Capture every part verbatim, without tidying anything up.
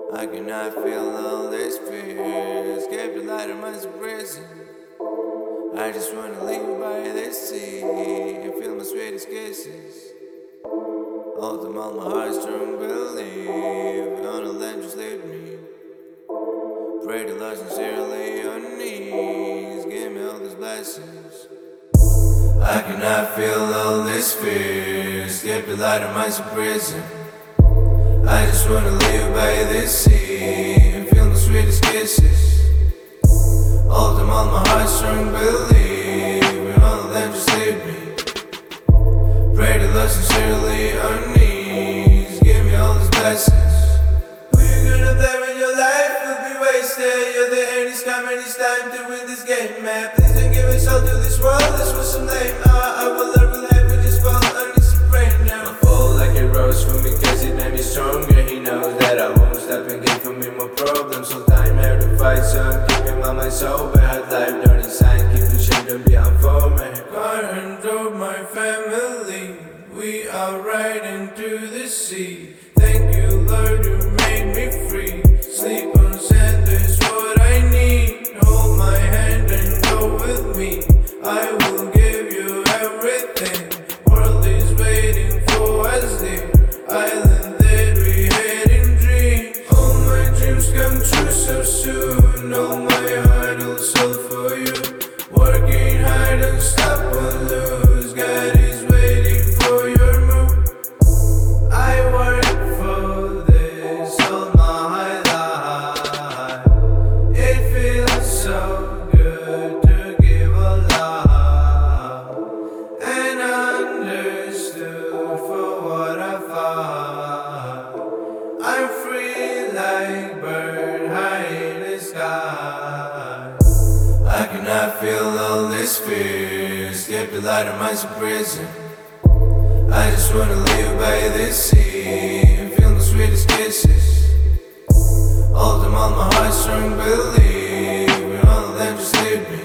I cannot feel all this fear. Escape the light of my prison. I just wanna live by the sea and feel my sweetest kisses. All them all my heartstrong believe. Gonna let just lead me. Pray to Lord sincerely on knees. Give me all these blessings. I cannot feel all this fear. Escape the light of my prison. I just wanna live by the sea and feel my sweetest kisses. All them on my heartstrong believe, and all of them just leave me. Pray to Lord sincerely on knees. Give me all these blessings. Who you gonna blame when your life will be wasted? You're the end, it's coming, it's time to win this game, man. Please don't give us all to this world, this was some lame. uh, I will learn, will have, we just fall under some rain now. I fall like a rose for me, cause it made me stronger. He knows that I won't stop and give for me more problems. So time here to fight, so I'm keeping my mind sober. Hard life, don't inside, keep the shame, don't be unformed. Current of my family, we are right into the sea. Thank you, Lord, you made me free. Sleep on sand is what I need. Hold my hand and go with me. I will give you everything. World is waiting for us there. Island that we had in dreams. All my dreams come true so soon. All my heart will soul for you. Working hard, don't stop or lose. God is waiting for your move. I work for this all my life. It feels so good to give a lot. And understood for what I find. I'm free like bird high in the sky. I cannot feel all this fear. Escape the light of my prison. I just wanna live by the sea and feel my sweetest kisses. All them on my heartstrong believe, and all of them just leave me.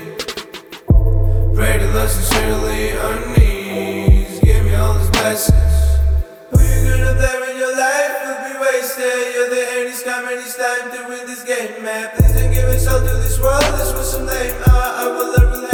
Pray to Lord sincerely on knees. Give me all these blessings. Who you gonna blame when your life will be wasted? You're the end, it's coming, it's time to win this game, man. Please don't give us all to this world, this was some lame. uh, I will learn, will